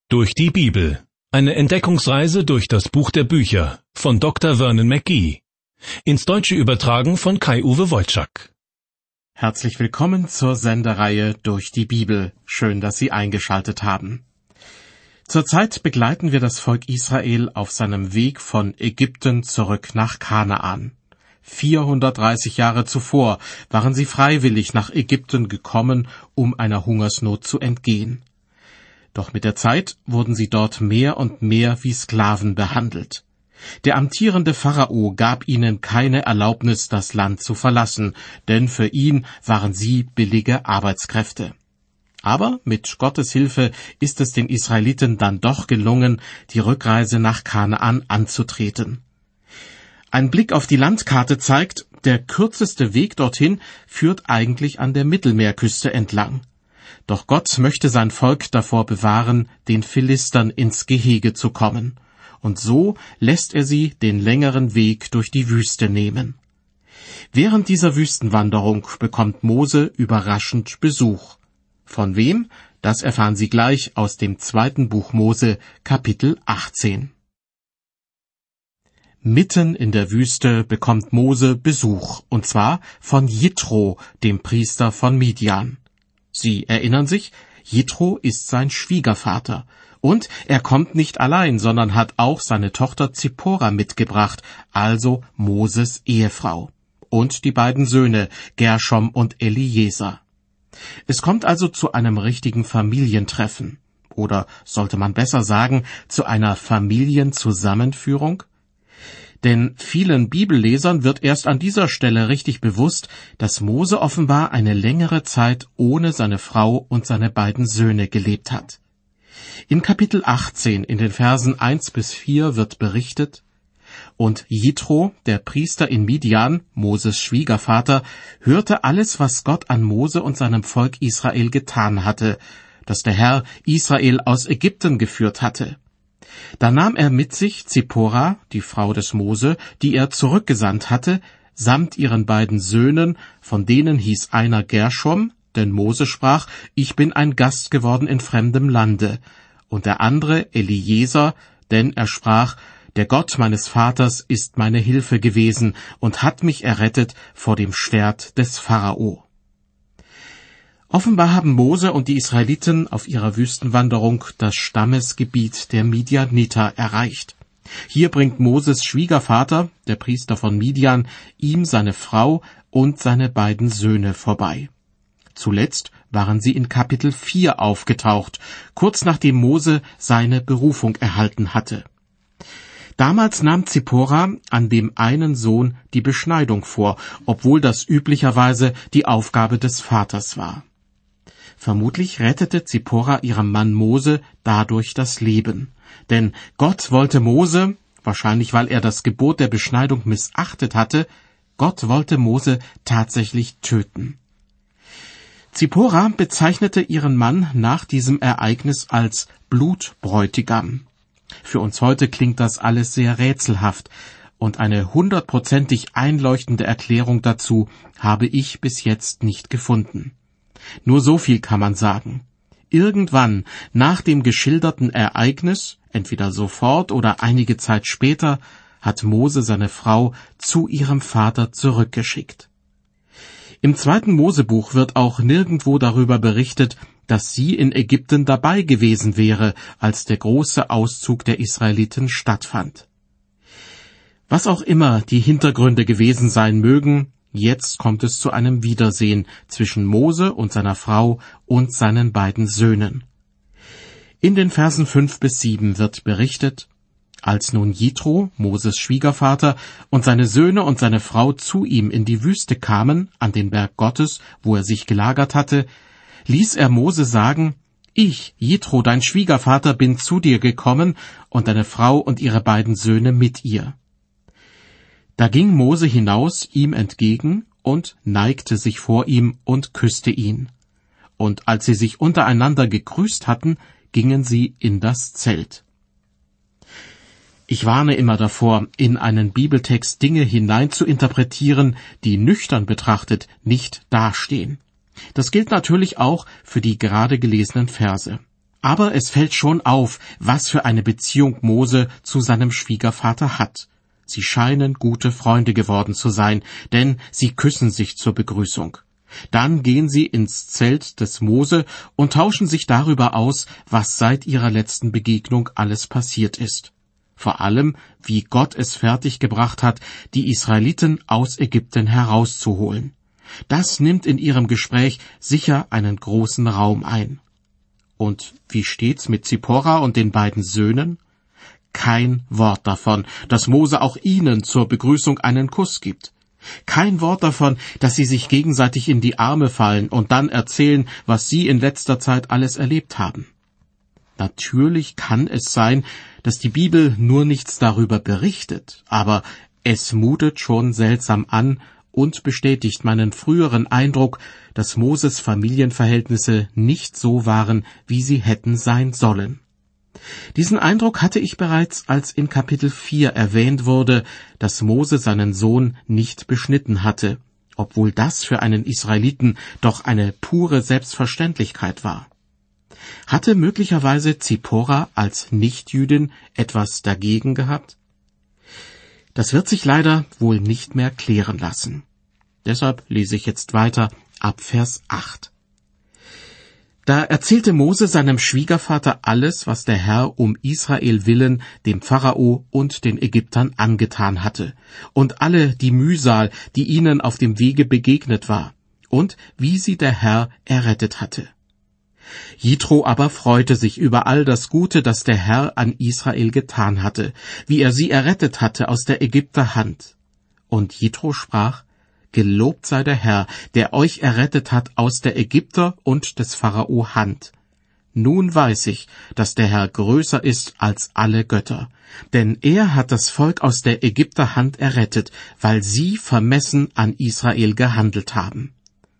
Durch die Bibel. Eine Entdeckungsreise durch das Buch der Bücher von Dr. Vernon McGee. Ins Deutsche übertragen von Kai-Uwe Wojczak. Herzlich willkommen zur Sendereihe Durch die Bibel. Schön, dass Sie eingeschaltet haben. Zurzeit begleiten wir das Volk Israel auf seinem Weg von Ägypten zurück nach Kanaan. 430 Jahre zuvor waren sie freiwillig nach Ägypten gekommen, um einer Hungersnot zu entgehen. Doch mit der Zeit wurden sie dort mehr und mehr wie Sklaven behandelt. Der amtierende Pharao gab ihnen keine Erlaubnis, das Land zu verlassen, denn für ihn waren sie billige Arbeitskräfte. Aber mit Gottes Hilfe ist es den Israeliten dann doch gelungen, die Rückreise nach Kanaan anzutreten. Ein Blick auf die Landkarte zeigt, der kürzeste Weg dorthin führt eigentlich an der Mittelmeerküste entlang. Doch Gott möchte sein Volk davor bewahren, den Philistern ins Gehege zu kommen. Und so lässt er sie den längeren Weg durch die Wüste nehmen. Während dieser Wüstenwanderung bekommt Mose überraschend Besuch. Von wem? Das erfahren Sie gleich aus dem 2. Buch Mose, Kapitel 18. Mitten in der Wüste bekommt Mose Besuch, und zwar von Jitro, dem Priester von Midian. Sie erinnern sich, Jitro ist sein Schwiegervater. Und er kommt nicht allein, sondern hat auch seine Tochter Zippora mitgebracht, also Moses Ehefrau. Und die beiden Söhne, Gershom und Eliezer. Es kommt also zu einem richtigen Familientreffen. Oder sollte man besser sagen, zu einer Familienzusammenführung? Denn vielen Bibellesern wird erst an dieser Stelle richtig bewusst, dass Mose offenbar eine längere Zeit ohne seine Frau und seine beiden Söhne gelebt hat. In Kapitel 18, in den Versen 1-4 wird berichtet: Und Jitro, der Priester in Midian, Moses Schwiegervater, hörte alles, was Gott an Mose und seinem Volk Israel getan hatte, dass der Herr Israel aus Ägypten geführt hatte. Da nahm er mit sich Zippora, die Frau des Mose, die er zurückgesandt hatte, samt ihren beiden Söhnen, von denen hieß einer Gershom, denn Mose sprach, ich bin ein Gast geworden in fremdem Lande, und der andere Eliezer, denn er sprach, der Gott meines Vaters ist meine Hilfe gewesen und hat mich errettet vor dem Schwert des Pharao. Offenbar haben Mose und die Israeliten auf ihrer Wüstenwanderung das Stammesgebiet der Midianiter erreicht. Hier bringt Moses Schwiegervater, der Priester von Midian, ihm seine Frau und seine beiden Söhne vorbei. Zuletzt waren sie in Kapitel 4 aufgetaucht, kurz nachdem Mose seine Berufung erhalten hatte. Damals nahm Zippora an dem einen Sohn die Beschneidung vor, obwohl das üblicherweise die Aufgabe des Vaters war. Vermutlich rettete Zippora ihrem Mann Mose dadurch das Leben. Denn Gott wollte Mose, wahrscheinlich weil er das Gebot der Beschneidung missachtet hatte, Gott wollte Mose tatsächlich töten. Zippora bezeichnete ihren Mann nach diesem Ereignis als Blutbräutigam. Für uns heute klingt das alles sehr rätselhaft, und eine 100% einleuchtende Erklärung dazu habe ich bis jetzt nicht gefunden. Nur so viel kann man sagen. Irgendwann nach dem geschilderten Ereignis, entweder sofort oder einige Zeit später, hat Mose seine Frau zu ihrem Vater zurückgeschickt. Im 2. Mosebuch wird auch nirgendwo darüber berichtet, dass sie in Ägypten dabei gewesen wäre, als der große Auszug der Israeliten stattfand. Was auch immer die Hintergründe gewesen sein mögen, jetzt kommt es zu einem Wiedersehen zwischen Mose und seiner Frau und seinen beiden Söhnen. In den Versen 5-7 wird berichtet: Als nun Jitro, Moses Schwiegervater, und seine Söhne und seine Frau zu ihm in die Wüste kamen, an den Berg Gottes, wo er sich gelagert hatte, ließ er Mose sagen, ich, Jitro, dein Schwiegervater, bin zu dir gekommen, und deine Frau und ihre beiden Söhne mit ihr. Da ging Mose hinaus ihm entgegen und neigte sich vor ihm und küsste ihn. Und als sie sich untereinander gegrüßt hatten, gingen sie in das Zelt. Ich warne immer davor, in einen Bibeltext Dinge hinein zu interpretieren, die nüchtern betrachtet nicht dastehen. Das gilt natürlich auch für die gerade gelesenen Verse. Aber es fällt schon auf, was für eine Beziehung Mose zu seinem Schwiegervater hat. Sie scheinen gute Freunde geworden zu sein, denn sie küssen sich zur Begrüßung. Dann gehen sie ins Zelt des Mose und tauschen sich darüber aus, was seit ihrer letzten Begegnung alles passiert ist. Vor allem, wie Gott es fertiggebracht hat, die Israeliten aus Ägypten herauszuholen. Das nimmt in ihrem Gespräch sicher einen großen Raum ein. Und wie steht's mit Zipporah und den beiden Söhnen? Kein Wort davon, dass Mose auch ihnen zur Begrüßung einen Kuss gibt. Kein Wort davon, dass sie sich gegenseitig in die Arme fallen und dann erzählen, was sie in letzter Zeit alles erlebt haben. Natürlich kann es sein, dass die Bibel nur nichts darüber berichtet, aber es mutet schon seltsam an und bestätigt meinen früheren Eindruck, dass Moses Familienverhältnisse nicht so waren, wie sie hätten sein sollen. Diesen Eindruck hatte ich bereits, als in Kapitel 4 erwähnt wurde, dass Mose seinen Sohn nicht beschnitten hatte, obwohl das für einen Israeliten doch eine pure Selbstverständlichkeit war. Hatte möglicherweise Zipporah als Nichtjüdin etwas dagegen gehabt? Das wird sich leider wohl nicht mehr klären lassen. Deshalb lese ich jetzt weiter ab Vers 8. Da erzählte Mose seinem Schwiegervater alles, was der Herr um Israel willen dem Pharao und den Ägyptern angetan hatte, und alle die Mühsal, die ihnen auf dem Wege begegnet war, und wie sie der Herr errettet hatte. Jitro aber freute sich über all das Gute, das der Herr an Israel getan hatte, wie er sie errettet hatte aus der Ägypter Hand. Und Jitro sprach: Gelobt sei der Herr, der euch errettet hat aus der Ägypter und des Pharao Hand. Nun weiß ich, dass der Herr größer ist als alle Götter, denn er hat das Volk aus der Ägypter Hand errettet, weil sie vermessen an Israel gehandelt haben.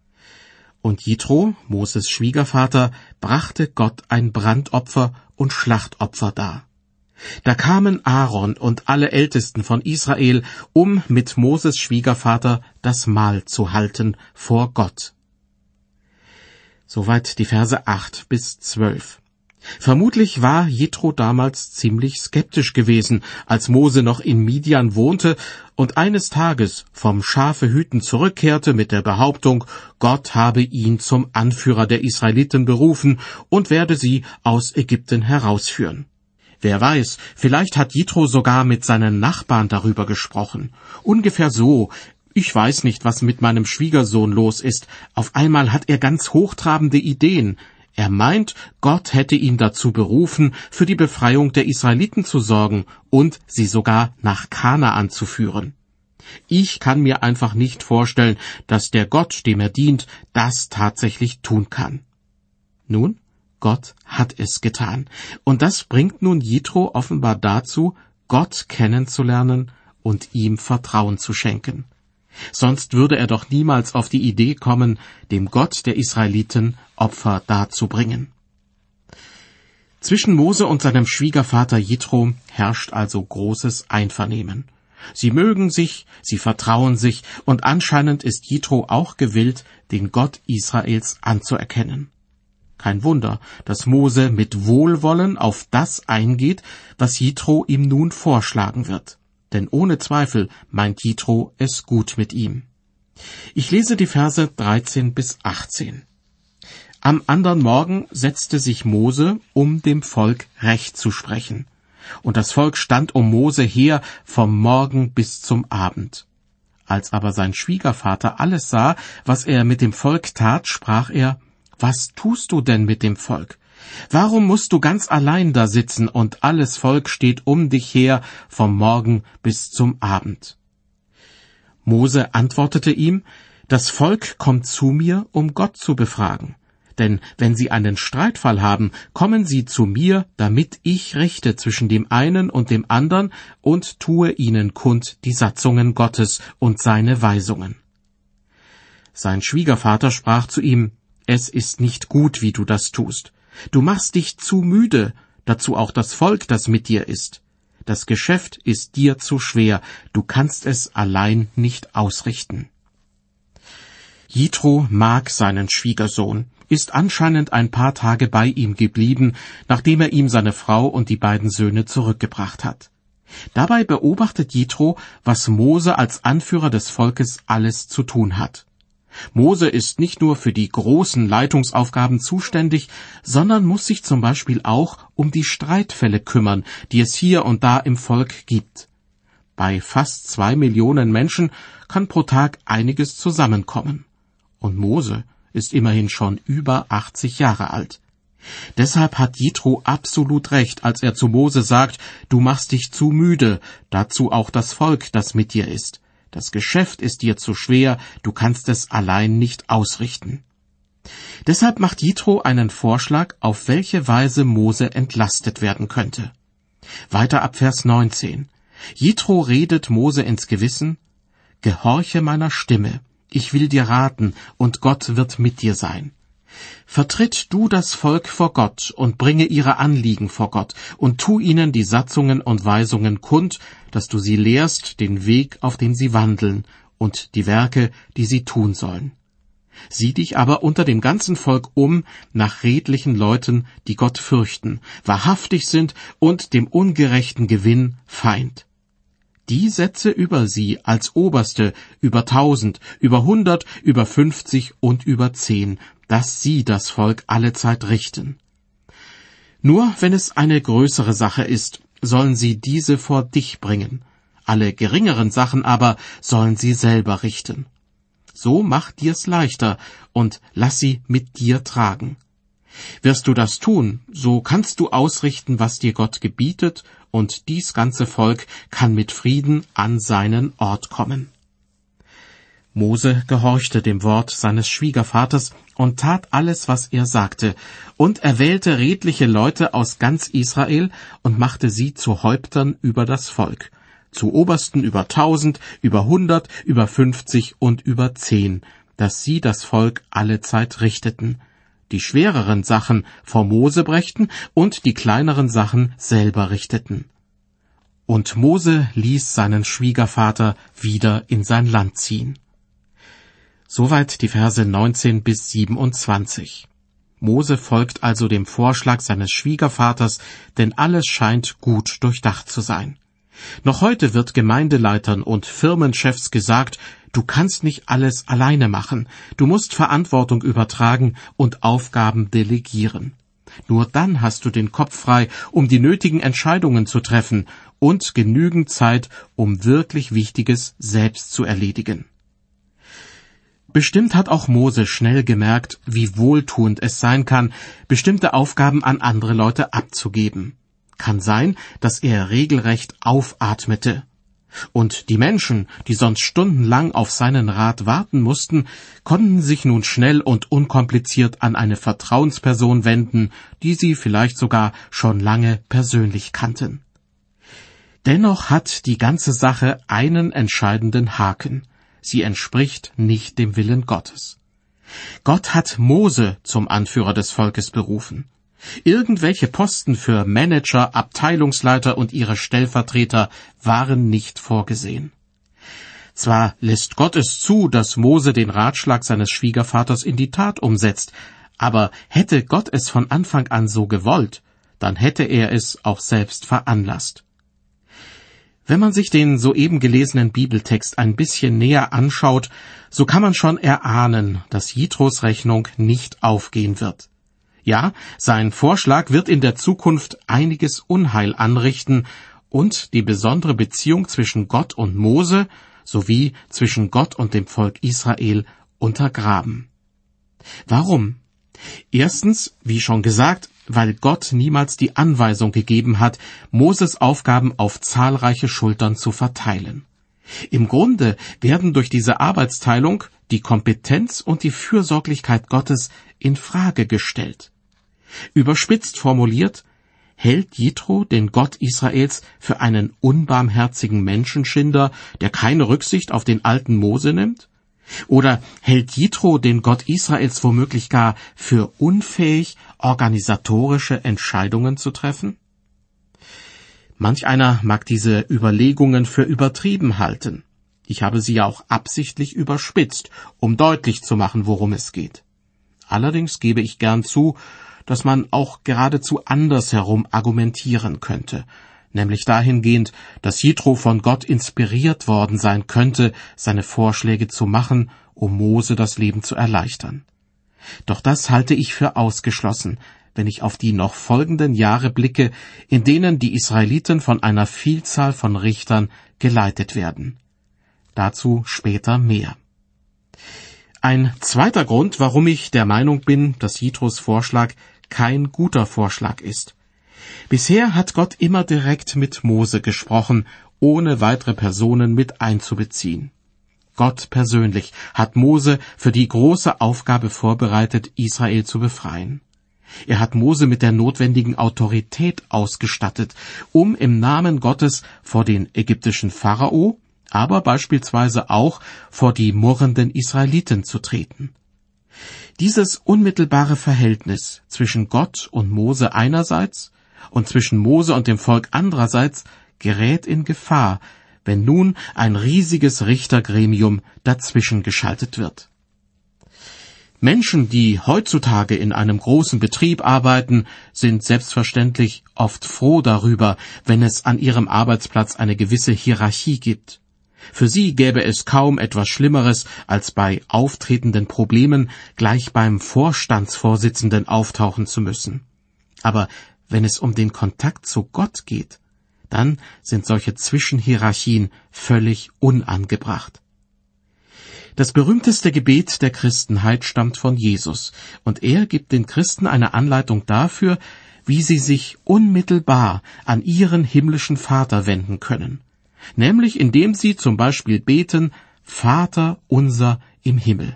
Und Jitro, Moses Schwiegervater, brachte Gott ein Brandopfer und Schlachtopfer dar. Da kamen Aaron und alle Ältesten von Israel, um mit Moses Schwiegervater das Mahl zu halten vor Gott. Soweit die Verse 8 bis 12. Vermutlich war Jitro damals ziemlich skeptisch gewesen, als Mose noch in Midian wohnte und eines Tages vom Schafehüten zurückkehrte mit der Behauptung, Gott habe ihn zum Anführer der Israeliten berufen und werde sie aus Ägypten herausführen. Wer weiß, vielleicht hat Jitro sogar mit seinen Nachbarn darüber gesprochen. Ungefähr so: Ich weiß nicht, was mit meinem Schwiegersohn los ist. Auf einmal hat er ganz hochtrabende Ideen. Er meint, Gott hätte ihn dazu berufen, für die Befreiung der Israeliten zu sorgen und sie sogar nach Kanaan zu führen. Ich kann mir einfach nicht vorstellen, dass der Gott, dem er dient, das tatsächlich tun kann. Nun, Gott hat es getan. Und das bringt nun Jitro offenbar dazu, Gott kennenzulernen und ihm Vertrauen zu schenken. Sonst würde er doch niemals auf die Idee kommen, dem Gott der Israeliten Opfer darzubringen. Zwischen Mose und seinem Schwiegervater Jitro herrscht also großes Einvernehmen. Sie mögen sich, sie vertrauen sich, und anscheinend ist Jitro auch gewillt, den Gott Israels anzuerkennen. Kein Wunder, dass Mose mit Wohlwollen auf das eingeht, was Jitro ihm nun vorschlagen wird. Denn ohne Zweifel meint Jitro es gut mit ihm. Ich lese die Verse 13 bis 18. Am andern Morgen setzte sich Mose, um dem Volk Recht zu sprechen. Und das Volk stand um Mose her vom Morgen bis zum Abend. Als aber sein Schwiegervater alles sah, was er mit dem Volk tat, sprach er: Was tust du denn mit dem Volk? Warum musst du ganz allein da sitzen und alles Volk steht um dich her vom Morgen bis zum Abend? Mose antwortete ihm: Das Volk kommt zu mir, um Gott zu befragen. Denn wenn sie einen Streitfall haben, kommen sie zu mir, damit ich richte zwischen dem einen und dem andern und tue ihnen kund die Satzungen Gottes und seine Weisungen. Sein Schwiegervater sprach zu ihm: Es ist nicht gut, wie du das tust. Du machst dich zu müde, dazu auch das Volk, das mit dir ist. Das Geschäft ist dir zu schwer, du kannst es allein nicht ausrichten. Jitro mag seinen Schwiegersohn, ist anscheinend ein paar Tage bei ihm geblieben, nachdem er ihm seine Frau und die beiden Söhne zurückgebracht hat. Dabei beobachtet Jethro, was Mose als Anführer des Volkes alles zu tun hat. Mose ist nicht nur für die großen Leitungsaufgaben zuständig, sondern muss sich zum Beispiel auch um die Streitfälle kümmern, die es hier und da im Volk gibt. Bei fast 2 Millionen Menschen kann pro Tag einiges zusammenkommen. Und Mose ist immerhin schon über 80 Jahre alt. Deshalb hat Jethro absolut recht, als er zu Mose sagt, du machst dich zu müde, dazu auch das Volk, das mit dir ist. Das Geschäft ist dir zu schwer, du kannst es allein nicht ausrichten. Deshalb macht Jethro einen Vorschlag, auf welche Weise Mose entlastet werden könnte. Weiter ab Vers 19. Jethro redet Mose ins Gewissen, gehorche meiner Stimme, ich will dir raten, und Gott wird mit dir sein. Vertritt du das Volk vor Gott und bringe ihre Anliegen vor Gott und tu ihnen die Satzungen und Weisungen kund, dass du sie lehrst, den Weg, auf dem sie wandeln, und die Werke, die sie tun sollen. Sieh dich aber unter dem ganzen Volk um nach redlichen Leuten, die Gott fürchten, wahrhaftig sind und dem ungerechten Gewinn Feind. Die setze über sie als Oberste über 1000, über 100, über 50 und über 10, dass sie das Volk allezeit richten. Nur wenn es eine größere Sache ist, sollen sie diese vor dich bringen. Alle geringeren Sachen aber sollen sie selber richten. So mach dir's leichter und lass sie mit dir tragen. Wirst du das tun, so kannst du ausrichten, was dir Gott gebietet, und dies ganze Volk kann mit Frieden an seinen Ort kommen. Mose gehorchte dem Wort seines Schwiegervaters und tat alles, was er sagte, und erwählte redliche Leute aus ganz Israel und machte sie zu Häuptern über das Volk, zu Obersten über 1000, über 100, über 50 und über 10, dass sie das Volk allezeit richteten, die schwereren Sachen vor Mose brächten und die kleineren Sachen selber richteten. Und Mose ließ seinen Schwiegervater wieder in sein Land ziehen. Soweit die Verse 19 bis 27. Mose folgt also dem Vorschlag seines Schwiegervaters, denn alles scheint gut durchdacht zu sein. Noch heute wird Gemeindeleitern und Firmenchefs gesagt, du kannst nicht alles alleine machen, du musst Verantwortung übertragen und Aufgaben delegieren. Nur dann hast du den Kopf frei, um die nötigen Entscheidungen zu treffen und genügend Zeit, um wirklich Wichtiges selbst zu erledigen. Bestimmt hat auch Mose schnell gemerkt, wie wohltuend es sein kann, bestimmte Aufgaben an andere Leute abzugeben. Kann sein, dass er regelrecht aufatmete. Und die Menschen, die sonst stundenlang auf seinen Rat warten mussten, konnten sich nun schnell und unkompliziert an eine Vertrauensperson wenden, die sie vielleicht sogar schon lange persönlich kannten. Dennoch hat die ganze Sache einen entscheidenden Haken. Sie entspricht nicht dem Willen Gottes. Gott hat Mose zum Anführer des Volkes berufen. Irgendwelche Posten für Manager, Abteilungsleiter und ihre Stellvertreter waren nicht vorgesehen. Zwar lässt Gott es zu, dass Mose den Ratschlag seines Schwiegervaters in die Tat umsetzt, aber hätte Gott es von Anfang an so gewollt, dann hätte er es auch selbst veranlasst. Wenn man sich den soeben gelesenen Bibeltext ein bisschen näher anschaut, so kann man schon erahnen, dass Jethros Rechnung nicht aufgehen wird. Ja, sein Vorschlag wird in der Zukunft einiges Unheil anrichten und die besondere Beziehung zwischen Gott und Mose sowie zwischen Gott und dem Volk Israel untergraben. Warum? Erstens, wie schon gesagt, weil Gott niemals die Anweisung gegeben hat, Moses Aufgaben auf zahlreiche Schultern zu verteilen. Im Grunde werden durch diese Arbeitsteilung die Kompetenz und die Fürsorglichkeit Gottes in Frage gestellt. Überspitzt formuliert, hält Jethro den Gott Israels für einen unbarmherzigen Menschenschinder, der keine Rücksicht auf den alten Mose nimmt? Oder hält Jethro den Gott Israels womöglich gar für unfähig, organisatorische Entscheidungen zu treffen? Manch einer mag diese Überlegungen für übertrieben halten. Ich habe sie ja auch absichtlich überspitzt, um deutlich zu machen, worum es geht. Allerdings gebe ich gern zu, dass man auch geradezu andersherum argumentieren könnte, nämlich dahingehend, dass Jethro von Gott inspiriert worden sein könnte, seine Vorschläge zu machen, um Mose das Leben zu erleichtern. Doch das halte ich für ausgeschlossen, wenn ich auf die noch folgenden Jahre blicke, in denen die Israeliten von einer Vielzahl von Richtern geleitet werden. Dazu später mehr. Ein zweiter Grund, warum ich der Meinung bin, dass Jethros Vorschlag kein guter Vorschlag ist. Bisher hat Gott immer direkt mit Mose gesprochen, ohne weitere Personen mit einzubeziehen. Gott persönlich hat Mose für die große Aufgabe vorbereitet, Israel zu befreien. Er hat Mose mit der notwendigen Autorität ausgestattet, um im Namen Gottes vor den ägyptischen Pharao, aber beispielsweise auch vor die murrenden Israeliten zu treten. Dieses unmittelbare Verhältnis zwischen Gott und Mose einerseits und zwischen Mose und dem Volk andererseits gerät in Gefahr, wenn nun ein riesiges Richtergremium dazwischen geschaltet wird. Menschen, die heutzutage in einem großen Betrieb arbeiten, sind selbstverständlich oft froh darüber, wenn es an ihrem Arbeitsplatz eine gewisse Hierarchie gibt. Für sie gäbe es kaum etwas Schlimmeres, als bei auftretenden Problemen gleich beim Vorstandsvorsitzenden auftauchen zu müssen. Aber wenn es um den Kontakt zu Gott geht, dann sind solche Zwischenhierarchien völlig unangebracht. Das berühmteste Gebet der Christenheit stammt von Jesus, und er gibt den Christen eine Anleitung dafür, wie sie sich unmittelbar an ihren himmlischen Vater wenden können, nämlich indem sie zum Beispiel beten, Vater unser im Himmel.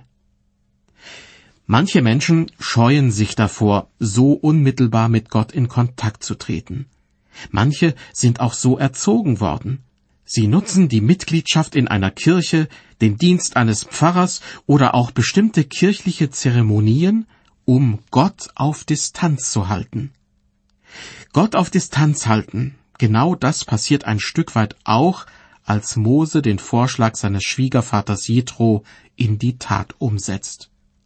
Manche Menschen scheuen sich davor, so unmittelbar mit Gott in Kontakt zu treten. Manche sind auch so erzogen worden. Sie nutzen die Mitgliedschaft in einer Kirche, den Dienst eines Pfarrers oder auch bestimmte kirchliche Zeremonien, um Gott auf Distanz zu halten. Gott auf Distanz halten, genau das passiert ein Stück weit auch, als Mose den Vorschlag seines Schwiegervaters Jethro in die Tat umsetzt.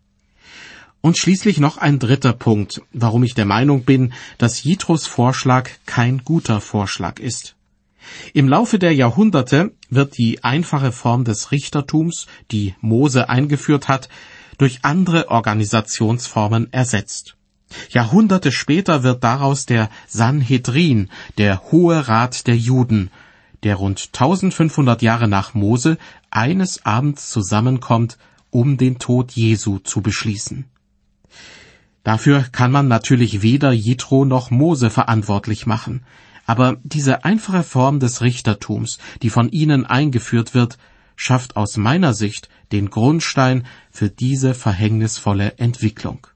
Und schließlich noch ein dritter Punkt, warum ich der Meinung bin, dass Jethros Vorschlag kein guter Vorschlag ist. Im Laufe der Jahrhunderte wird die einfache Form des Richtertums, die Mose eingeführt hat, durch andere Organisationsformen ersetzt. Jahrhunderte später wird daraus der Sanhedrin, der Hohe Rat der Juden, der rund 1500 Jahre nach Mose eines Abends zusammenkommt, um den Tod Jesu zu beschließen. Dafür kann man natürlich weder Jethro noch Mose verantwortlich machen, aber diese einfache Form des Richtertums, die von ihnen eingeführt wird, schafft aus meiner Sicht den Grundstein für diese verhängnisvolle Entwicklung.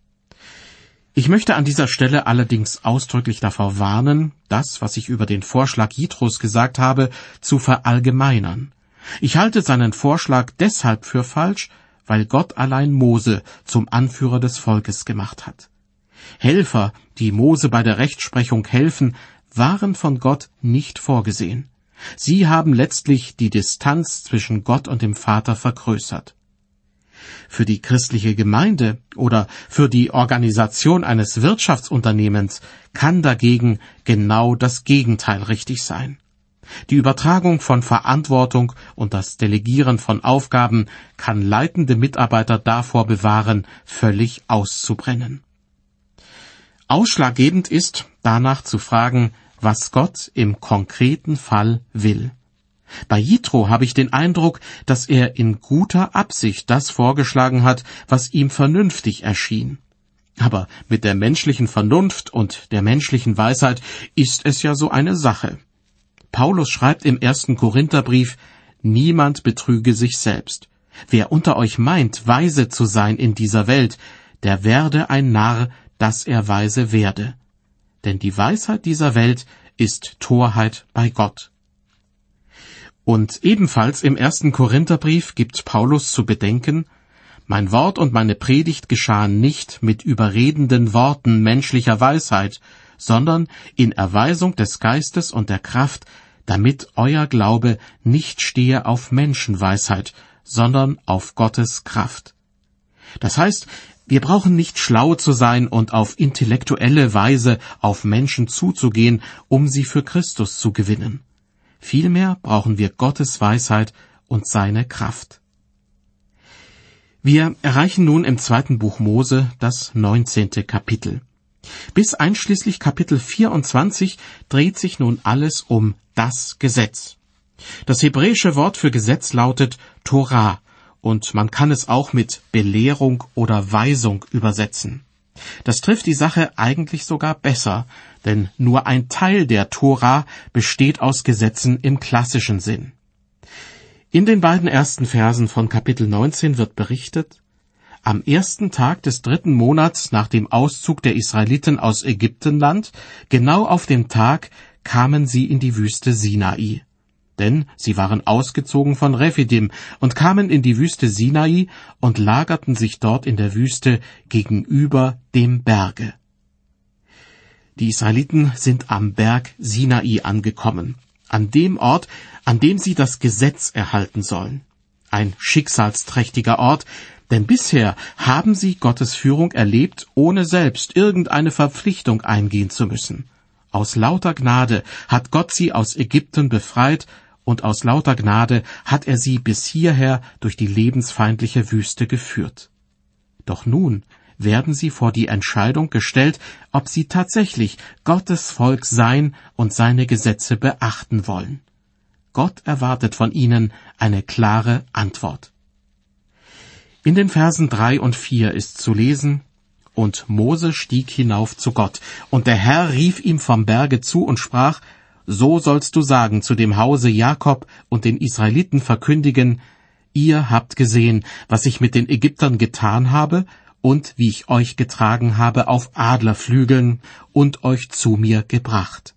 Ich möchte an dieser Stelle allerdings ausdrücklich davor warnen, das, was ich über den Vorschlag Jethros gesagt habe, zu verallgemeinern. Ich halte seinen Vorschlag deshalb für falsch, weil Gott allein Mose zum Anführer des Volkes gemacht hat. Helfer, die Mose bei der Rechtsprechung helfen, waren von Gott nicht vorgesehen. Sie haben letztlich die Distanz zwischen Gott und dem Vater vergrößert. Für die christliche Gemeinde oder für die Organisation eines Wirtschaftsunternehmens kann dagegen genau das Gegenteil richtig sein. Die Übertragung von Verantwortung und das Delegieren von Aufgaben kann leitende Mitarbeiter davor bewahren, völlig auszubrennen. Ausschlaggebend ist, danach zu fragen, was Gott im konkreten Fall will. Bei Jethro habe ich den Eindruck, dass er in guter Absicht das vorgeschlagen hat, was ihm vernünftig erschien. Aber mit der menschlichen Vernunft und der menschlichen Weisheit ist es ja so eine Sache. Paulus schreibt im 1. Korintherbrief, niemand betrüge sich selbst. Wer unter euch meint, weise zu sein in dieser Welt, der werde ein Narr, dass er weise werde. Denn die Weisheit dieser Welt ist Torheit bei Gott. Und ebenfalls im 1. Korintherbrief gibt Paulus zu bedenken, mein Wort und meine Predigt geschahen nicht mit überredenden Worten menschlicher Weisheit, sondern in Erweisung des Geistes und der Kraft, damit euer Glaube nicht stehe auf Menschenweisheit, sondern auf Gottes Kraft. Das heißt, Wir brauchen nicht schlau zu sein und auf intellektuelle Weise auf Menschen zuzugehen, um sie für Christus zu gewinnen. Vielmehr brauchen wir Gottes Weisheit und seine Kraft. Wir erreichen nun im 2. Buch Mose das 19. Kapitel. Bis einschließlich Kapitel 24 dreht sich nun alles um das Gesetz. Das hebräische Wort für Gesetz lautet Torah, und man kann es auch mit Belehrung oder Weisung übersetzen. Das trifft die Sache eigentlich sogar besser, denn nur ein Teil der Tora besteht aus Gesetzen im klassischen Sinn. In den beiden ersten Versen von Kapitel 19 wird berichtet: Am 1. Tag des 3. Monats nach dem Auszug der Israeliten aus Ägyptenland, genau auf den Tag, kamen sie in die Wüste Sinai. Denn sie waren ausgezogen von Rephidim und kamen in die Wüste Sinai und lagerten sich dort in der Wüste gegenüber dem Berge. Die Israeliten sind am Berg Sinai angekommen, an dem Ort, an dem sie das Gesetz erhalten sollen. Ein schicksalsträchtiger Ort, denn bisher haben sie Gottes Führung erlebt, ohne selbst irgendeine Verpflichtung eingehen zu müssen. Aus lauter Gnade hat Gott sie aus Ägypten befreit, und aus lauter Gnade hat er sie bis hierher durch die lebensfeindliche Wüste geführt. Doch nun werden sie vor die Entscheidung gestellt, ob sie tatsächlich Gottes Volk sein und seine Gesetze beachten wollen. Gott erwartet von ihnen eine klare Antwort. In den Versen 3 und 4 ist zu lesen: Und Mose stieg hinauf zu Gott, und der Herr rief ihm vom Berge zu und sprach: So sollst du sagen zu dem Hause Jakob und den Israeliten verkündigen: Ihr habt gesehen, was ich mit den Ägyptern getan habe und wie ich euch getragen habe auf Adlerflügeln und euch zu mir gebracht.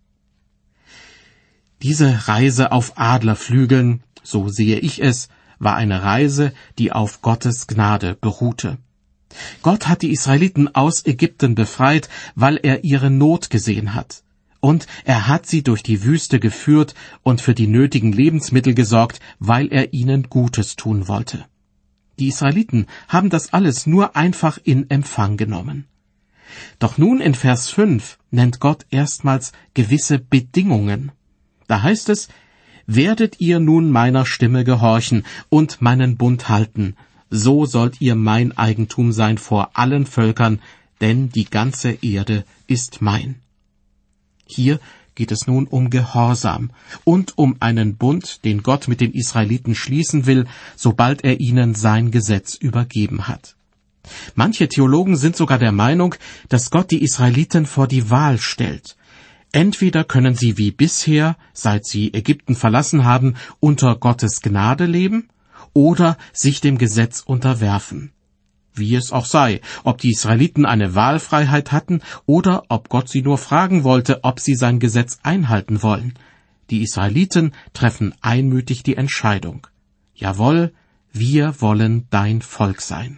Diese Reise auf Adlerflügeln, so sehe ich es, war eine Reise, die auf Gottes Gnade beruhte. Gott hat die Israeliten aus Ägypten befreit, weil er ihre Not gesehen hat. Und er hat sie durch die Wüste geführt und für die nötigen Lebensmittel gesorgt, weil er ihnen Gutes tun wollte. Die Israeliten haben das alles nur einfach in Empfang genommen. Doch nun in Vers 5 nennt Gott erstmals gewisse Bedingungen. Da heißt es: Werdet ihr nun meiner Stimme gehorchen und meinen Bund halten, so sollt ihr mein Eigentum sein vor allen Völkern, denn die ganze Erde ist mein. Hier geht es nun um Gehorsam und um einen Bund, den Gott mit den Israeliten schließen will, sobald er ihnen sein Gesetz übergeben hat. Manche Theologen sind sogar der Meinung, dass Gott die Israeliten vor die Wahl stellt. Entweder können sie wie bisher, seit sie Ägypten verlassen haben, unter Gottes Gnade leben oder sich dem Gesetz unterwerfen. Wie es auch sei, ob die Israeliten eine Wahlfreiheit hatten oder ob Gott sie nur fragen wollte, ob sie sein Gesetz einhalten wollen. Die Israeliten treffen einmütig die Entscheidung: Jawohl, wir wollen dein Volk sein.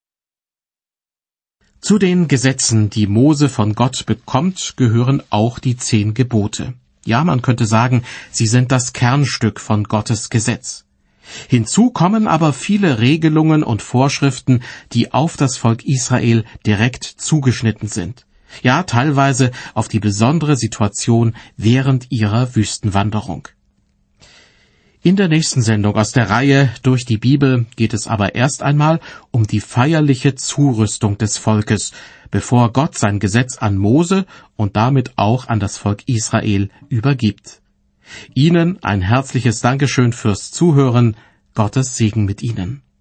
Zu den Gesetzen, die Mose von Gott bekommt, gehören auch die 10 Gebote. Ja, man könnte sagen, sie sind das Kernstück von Gottes Gesetz. Hinzu kommen aber viele Regelungen und Vorschriften, die auf das Volk Israel direkt zugeschnitten sind. Ja, teilweise auf die besondere Situation während ihrer Wüstenwanderung. In der nächsten Sendung aus der Reihe Durch die Bibel geht es aber erst einmal um die feierliche Zurüstung des Volkes, bevor Gott sein Gesetz an Mose und damit auch an das Volk Israel übergibt. Ihnen ein herzliches Dankeschön fürs Zuhören. Gottes Segen mit Ihnen.